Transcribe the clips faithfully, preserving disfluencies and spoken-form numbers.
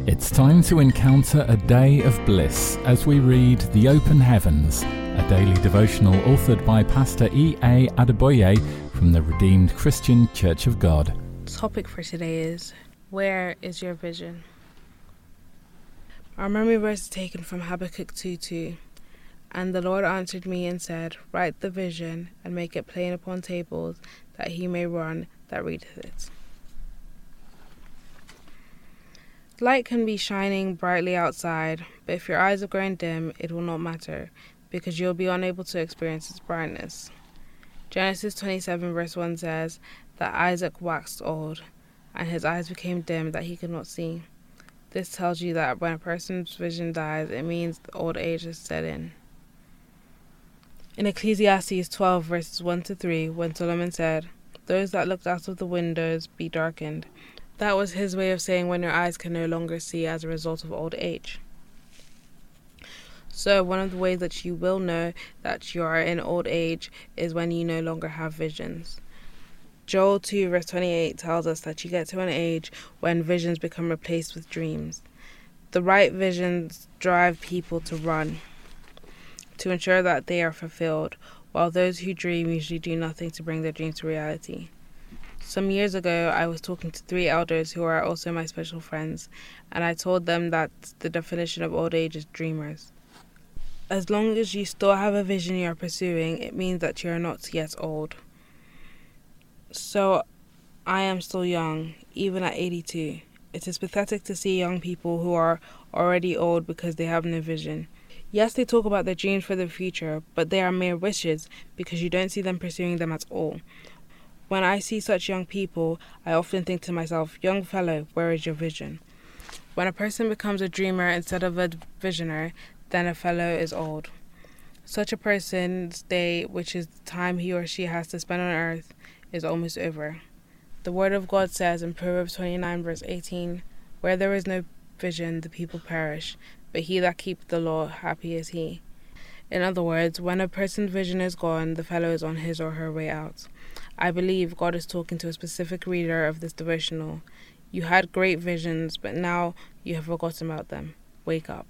It's time to encounter a day of bliss as we read The Open Heavens, a daily devotional authored by Pastor E A Adeboye from the Redeemed Christian Church of God. The topic for today is, where is your vision? Our memory verse is taken from Habakkuk two two. And the Lord answered me and said, Write the vision and make it plain upon tables, that he may run that readeth it. Light can be shining brightly outside, but if your eyes are growing dim, it will not matter, because you'll be unable to experience its brightness. Genesis twenty-seven verse one says that Isaac waxed old, and his eyes became dim that he could not see. This tells you that when a person's vision dies, it means the old age has set in. In Ecclesiastes twelve verses one to three, when Solomon said, Those that looked out of the windows be darkened, that was his way of saying when your eyes can no longer see as a result of old age. So one of the ways that you will know that you are in old age is when you no longer have visions. Joel two verse twenty-eight tells us that you get to an age when visions become replaced with dreams. The right visions drive people to run, to ensure that they are fulfilled, while those who dream usually do nothing to bring their dreams to reality. Some years ago, I was talking to three elders who are also my special friends, and I told them that the definition of old age is dreamers. As long as you still have a vision you are pursuing, it means that you are not yet old. So, I am still young, even at eighty-two. It is pathetic to see young people who are already old because they have no vision. Yes, they talk about their dreams for the future, but they are mere wishes because you don't see them pursuing them at all. When I see such young people, I often think to myself, young fellow, where is your vision? When a person becomes a dreamer instead of a visionary, then a fellow is old. Such a person's day, which is the time he or she has to spend on earth, is almost over. The Word of God says in Proverbs twenty-nine verse eighteen, Where there is no vision, the people perish, but he that keepeth the law, happy is he. In other words, when a person's vision is gone, the fellow is on his or her way out. I believe God is talking to a specific reader of this devotional. You had great visions, but now you have forgotten about them. Wake up.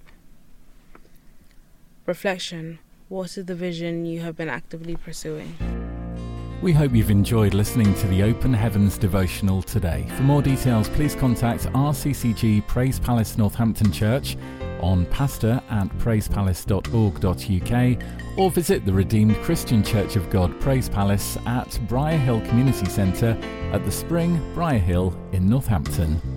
Reflection. What is the vision you have been actively pursuing? We hope you've enjoyed listening to the Open Heavens devotional today. For more details, please contact R C C G Praise Palace Northampton Church on pastor at praisepalace dot org dot U K or visit the Redeemed Christian Church of God Praise Palace at Briar Hill Community Centre at the Spring, Briar Hill in Northampton.